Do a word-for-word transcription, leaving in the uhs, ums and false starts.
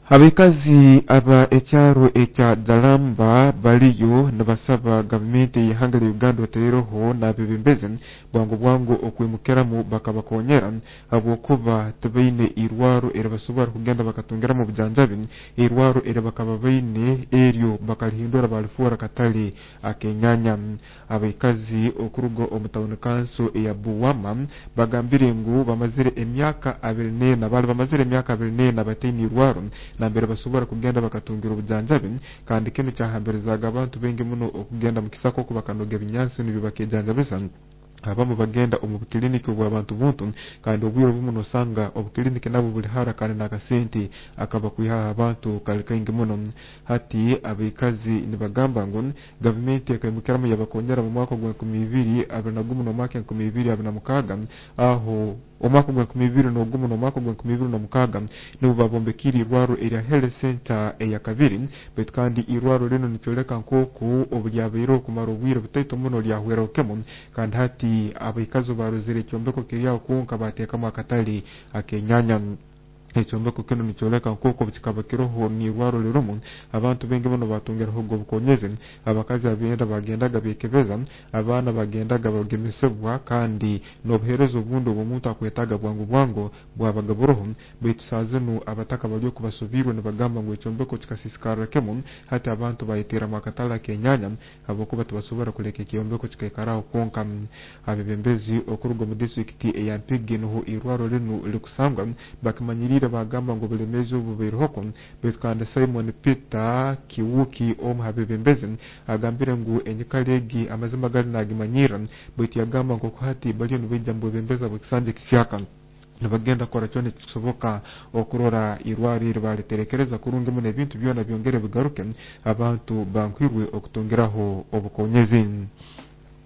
Abikazi aba ekyaro ekya Dalamba baliyo nabasaba gavumenti y'ihanga lya Uganda oteereho n'abebembezi bwangu bwangu okwimukiramu bakabakonyera habwokuba tibaine irwaro era basobora kugenda bakatungira mu bujanjabi irwaro era bakaba baine eryo bakalihindura balifuura katali akenyanya. Abikazi okurugo omutawuni kanso eya Buwama bagambire ngu bamazire emyaka abiri n'ena bali bamazire emyaka abiri n'ena bataine irwaro nambere basobora kugenda bakatungira obujanjabi kandi kino kyahambirizaga abantu bengi muno okugenda mu kisako kubakanoga ebinyansi nibyo bakejanjabisa abamu bagenda omu bukiliniki bw'abantu buntu kandi obwire bumu nosanga obukiliniki nabo buli hara kandi n'akasente akaba kwiha abantu kali kaingi muno. Hati abikazi nibagamba ngo gavumenti ekayimukiramu yabakonyera mu mwaka gwa nkumi ibiri abiri na gumu n'omwaka nkumi ibiri abiri na mukaaga aho omwaka gwa nkumi ibiri n'ogumu n'omwaka gwa nkumi ibiri na mukaaga nibo babombekire irwaro erya health center eya kabiri betu kandi irwaro lino nikyoleka nk'oku obulyabeire okumara obwire butaito muno lyahwerokemu kandi hati abikazi baruzire ekyombeko kiryaho kunka bateekamu akatali akenyanya. Ekyombeko kino nikyoleka nk'oku kikaba kiroho n'irwaro lirumu abantu bengi muno batungiraho ubwo bukonyezi abakazi abenda bagendaga bekebeza abaana bagendaga bagemesebwa kandi n'obuherezo obundi omuntu akwetaga bwangu bwangu bwabaga buroho baitu saazinu abataka bali okubasubirwe nibagamba ngu ekyombeko kikasisikarrakemu hati abantu bayeteramu akatali akenyanya habwokuba tibasobora kuleka ekyombeko kikaikaraho konka. Abebembezi okuruga mu disitulikiti eya Mpigi niho irwaro lino likusangwa bakimanyirire bagamba ngo bulemezi obu buriho betu kandi Simon Peter Kiwuki omu habebembezi agambire ngu enyikali egi amazima gali nagimanyira betu yagamba ngo hati baliyo nibaija mu bebembeza bwekisanja kisyaka nibagenda kora kyona kisoboka okurora irwaro iri baliterekereza kurungi muno ebintu byona byongere bigaruke abantu bankwirwe okutungiraho obukonyezi.